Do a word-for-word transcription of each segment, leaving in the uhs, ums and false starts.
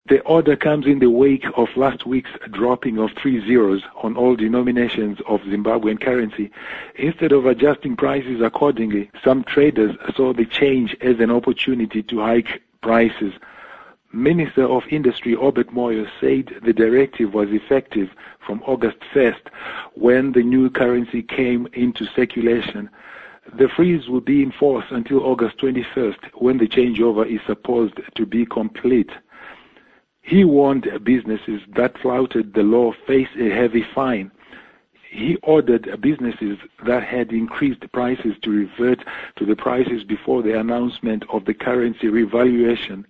The order comes in the wake of last week's dropping of three zeros on all denominations of Zimbabwean currency. Instead of adjusting prices accordingly, some traders saw the change as an opportunity to hike prices. Minister of Industry Obert Moyo said the directive was effective from August first, when the new currency came into circulation. The freeze will be in force until August twenty-first, when the changeover is supposed to be complete. He warned businesses that flouted the law face a heavy fine. He ordered businesses that had increased prices to revert to the prices before the announcement of the currency revaluation.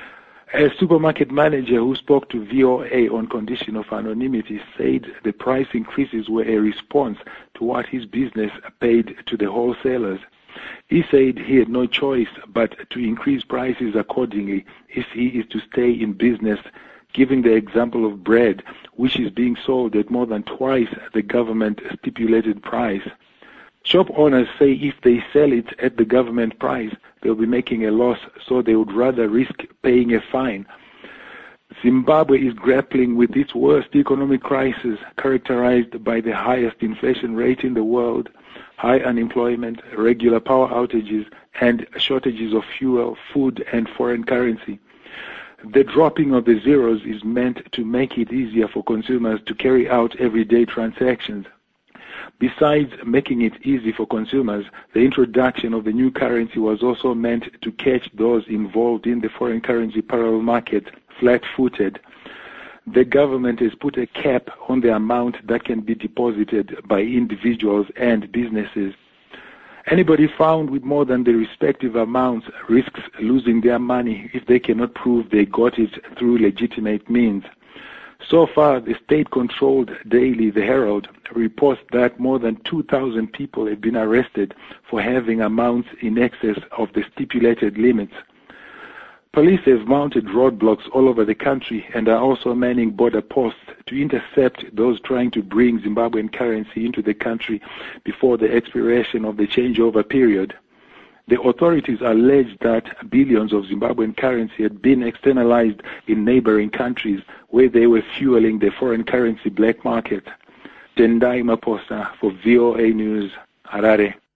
A supermarket manager who spoke to V O A on condition of anonymity said the price increases were a response to what his business paid to the wholesalers. He said he had no choice but to increase prices accordingly if he is to stay in business, giving the example of bread, which is being sold at more than twice the government stipulated price. Shop owners say if they sell it at the government price, they'll be making a loss, so they would rather risk paying a fine. Zimbabwe is grappling with its worst economic crisis, characterized by the highest inflation rate in the world, high unemployment, regular power outages, and shortages of fuel, food, and foreign currency. The dropping of the zeros is meant to make it easier for consumers to carry out everyday transactions. Besides making it easy for consumers, the introduction of the new currency was also meant to catch those involved in the foreign currency parallel market flat-footed. The government has put a cap on the amount that can be deposited by individuals and businesses. Anybody found with more than the respective amounts risks losing their money if they cannot prove they got it through legitimate means. So far, the state-controlled daily The Herald reports that more than two thousand people have been arrested for having amounts in excess of the stipulated limits. Police have mounted roadblocks all over the country and are also manning border posts to intercept those trying to bring Zimbabwean currency into the country before the expiration of the changeover period. The authorities allege that billions of Zimbabwean currency had been externalized in neighboring countries where they were fueling the foreign currency black market. Tendai Maposa for V O A News, Harare.